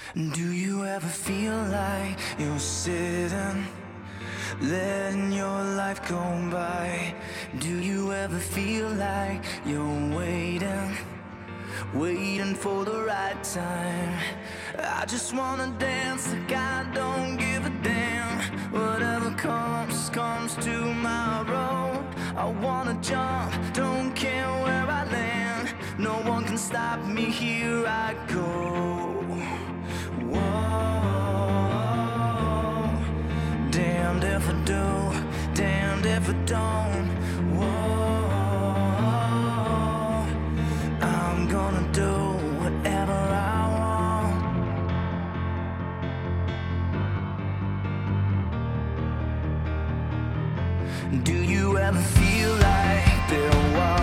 Do you ever feel like you're sitting, letting your life go by? Do you ever feel like you're waiting for the right time? I just wanna dance like I don't give a damn. Whatever comes, comes tomorrow. I wanna jump, don't care where I land. No one can stop me, here I go. Whoa, damned if I do, damned if I don't. Whoa, I'm gonna do whatever I want. Do you ever feel like they're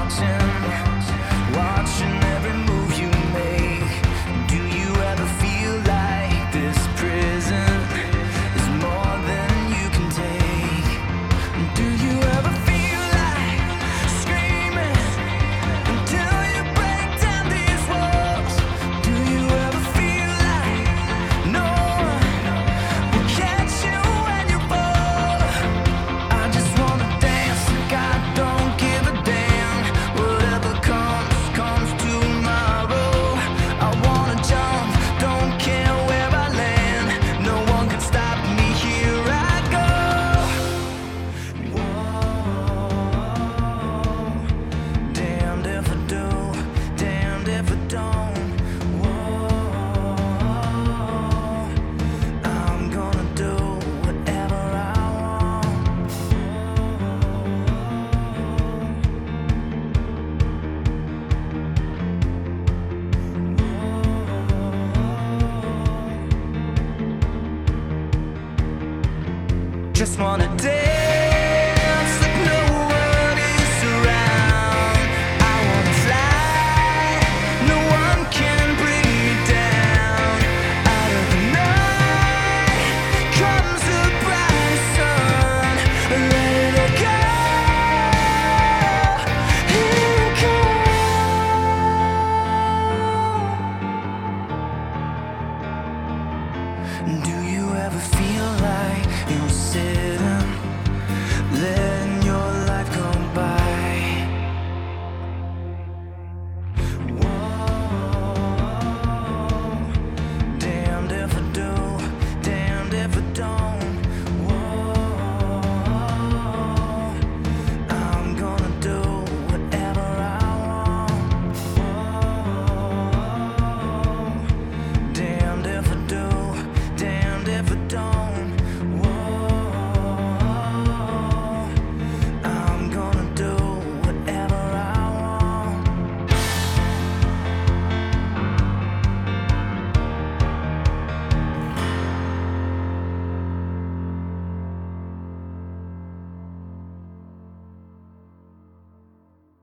watching every move you make? Do you ever feel like this prison is more than you can take? Do you ever feel like screaming until you break down these walls? Do you ever feel like no one will catch you when you fall? I just wanna dance like I don't give a damn. Whatever comes, comes tomorrow. I wanna jump, don't care where I land. No one can stop me, here I go. Whoa, damned if I do, damned if I don't. Whoa, I'm gonna do whatever I want. Just wanna dance like no one is around. I wanna fly, no one can bring me down. Out of the night comes the bright sun. Let it all go, here it goes. Do you ever feel like you're sitting, letting